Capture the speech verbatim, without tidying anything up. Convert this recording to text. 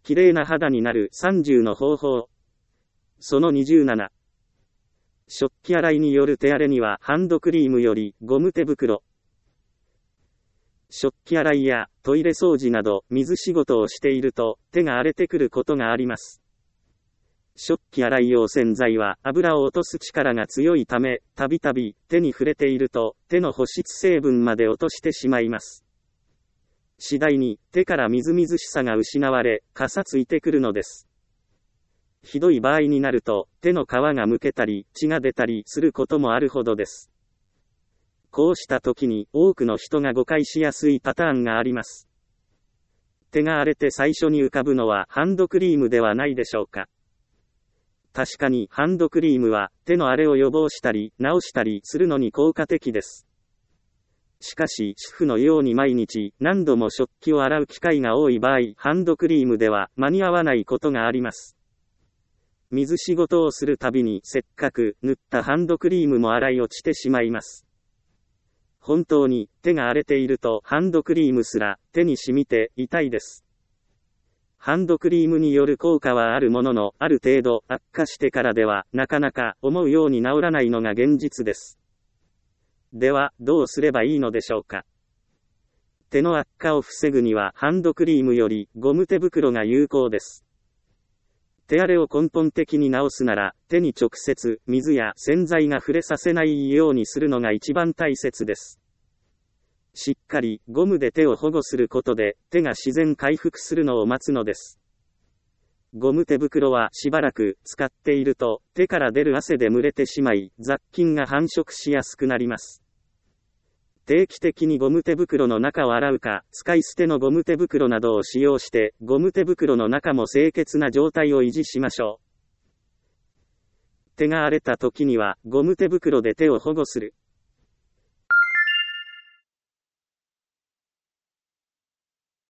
綺麗な肌になるさんじゅうの方法。そのにじゅうなな。食器洗いによる手荒れにはハンドクリームよりゴム手袋。食器洗いやトイレ掃除など水仕事をしていると手が荒れてくることがあります。食器洗い用洗剤は油を落とす力が強いため、たびたび手に触れていると手の保湿成分まで落としてしまいます。次第に手からみずみずしさが失われ、かさついてくるのです。ひどい場合になると手の皮がむけたり血が出たりすることもあるほどです。こうした時に多くの人が誤解しやすいパターンがあります。手が荒れて最初に浮かぶのはハンドクリームではないでしょうか。確かにハンドクリームは手の荒れを予防したり治したりするのに効果的です。しかし主婦のように毎日何度も食器を洗う機会が多い場合、ハンドクリームでは間に合わないことがあります。水仕事をするたびにせっかく塗ったハンドクリームも洗い落ちてしまいます。本当に手が荒れているとハンドクリームすら手に染みて痛いです。ハンドクリームによる効果はあるものの、ある程度悪化してからではなかなか思うように治らないのが現実です。ではどうすればいいのでしょうか。手の悪化を防ぐにはハンドクリームよりゴム手袋が有効です。手荒れを根本的に治すなら、手に直接水や洗剤が触れさせないようにするのが一番大切です。しっかりゴムで手を保護することで手が自然回復するのを待つのです。ゴム手袋はしばらく使っていると手から出る汗で蒸れてしまい雑菌が繁殖しやすくなります。定期的にゴム手袋の中を洗うか、使い捨てのゴム手袋などを使用して、ゴム手袋の中も清潔な状態を維持しましょう。手が荒れた時には、ゴム手袋で手を保護する。